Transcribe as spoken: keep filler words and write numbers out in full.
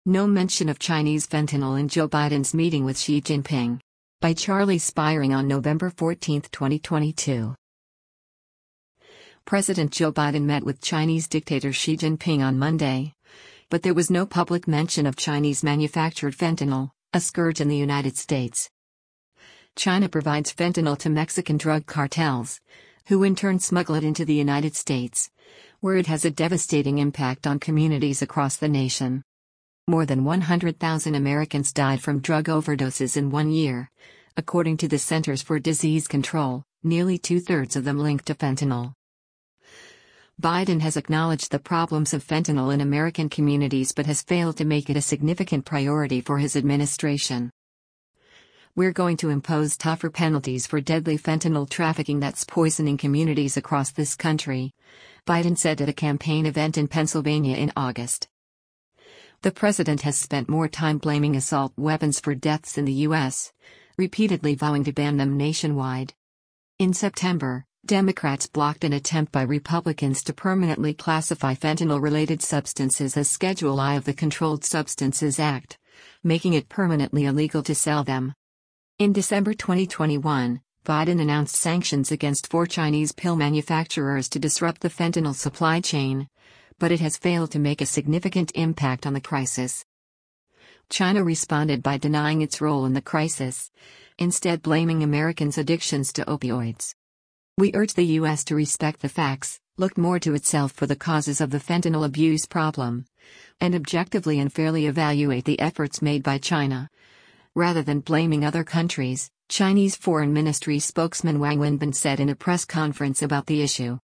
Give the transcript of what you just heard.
No mention of Chinese fentanyl in Joe Biden's meeting with Xi Jinping. By Charlie Spiring on November fourteenth, twenty twenty-two. President Joe Biden met with Chinese dictator Xi Jinping on Monday, but there was no public mention of Chinese-manufactured fentanyl, a scourge in the United States. China provides fentanyl to Mexican drug cartels, who in turn smuggle it into the United States, where it has a devastating impact on communities across the nation. More than one hundred thousand Americans died from drug overdoses in one year, according to the Centers for Disease Control, nearly two-thirds of them linked to fentanyl. Biden has acknowledged the problems of fentanyl in American communities but has failed to make it a significant priority for his administration. "We're going to impose tougher penalties for deadly fentanyl trafficking that's poisoning communities across this country," Biden said at a campaign event in Pennsylvania in August. The president has spent more time blaming assault weapons for deaths in the U S, repeatedly vowing to ban them nationwide. In September, Democrats blocked an attempt by Republicans to permanently classify fentanyl-related substances as Schedule I of the Controlled Substances Act, making it permanently illegal to sell them. In December twenty twenty-one, Biden announced sanctions against four Chinese pill manufacturers to disrupt the fentanyl supply chain, but it has failed to make a significant impact on the crisis. China responded by denying its role in the crisis, instead blaming Americans' addictions to opioids. "We urge the U S to respect the facts, look more to itself for the causes of the fentanyl abuse problem, and objectively and fairly evaluate the efforts made by China, rather than blaming other countries," Chinese Foreign Ministry spokesman Wang Wenbin said in a press conference about the issue.